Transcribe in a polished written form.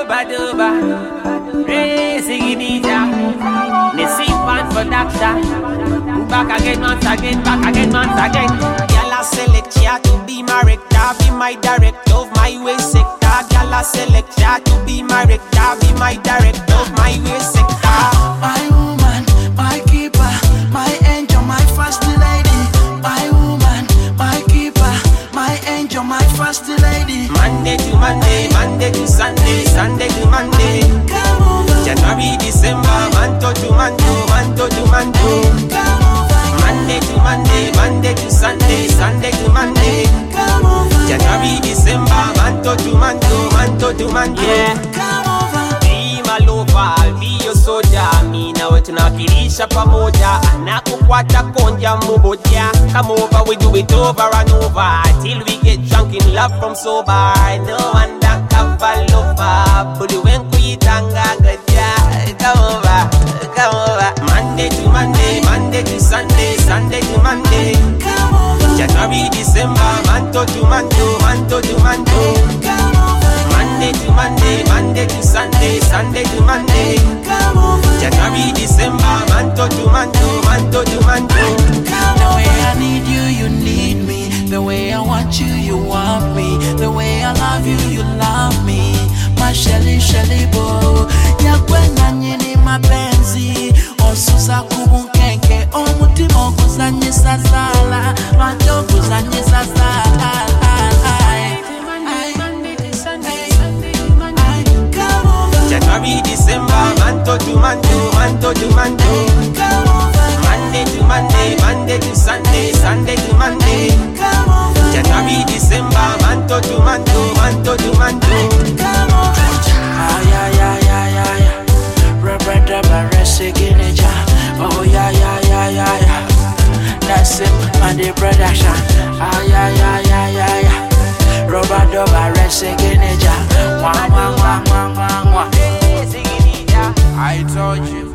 Doba, singing it, the same band for doctor. Back again, once again, back again, once again. Y'all a select ya to be my rector, be my director of my way sector. Y'all a select ya to be my rector, be my director of my way sector. My woman, my keeper, my angel, my first lady. My woman, my keeper, my angel, my first lady. Monday to Monday, Monday to Sunday, Sunday to Monday. Come over. January, December, Manto to Manto, Manto to Manto. Come over. Monday to Monday, Monday to Sunday, Sunday to Monday. Come over. January, December, Manto to Manto, Manto to Manto. Yeah. Come over. Be my lover, I'll be your soldier. Mi nawe tunawakilisha pamoja, nakufuata konja mmoja. Come over, we do it over and over till we get drunk in love from sober. No undercover lover, buluwen kuitanga gaja. Come over, come over. Monday to Monday, Monday to Sunday, Sunday to Monday. Come over. January, December, Manto to Manto, Manto to Manto. Come over. Monday to Monday, Monday to Sunday, Sunday to Monday. Come over. January, December, Manto to Manto, Manto to Manto. The way I need you, you need me. The way I want you, you want me. The way I love you, you love me. My Shelly, Shelly bo. Nyakwena nyini mapenzi. Osusa kubunkenke. Omutimo kuzanyisa sala. Macho kuzanyisa sala. January, December, Manto to Manto, Manto to Manto. Monday to Monday, Monday to Sunday, Sunday to Monday. January, December, Manto to Manto, Manto to Manto. Oh yeah, yeah, yeah, yeah, yeah. Roberta Barresegineja. Oh yeah, yeah, yeah, yeah, yeah. That's it, my dear production. Oh yeah, yeah, yeah, yeah, yeah. Roberta Barresegineja. Wah, wah, wah, wah, wah, wah. I told you.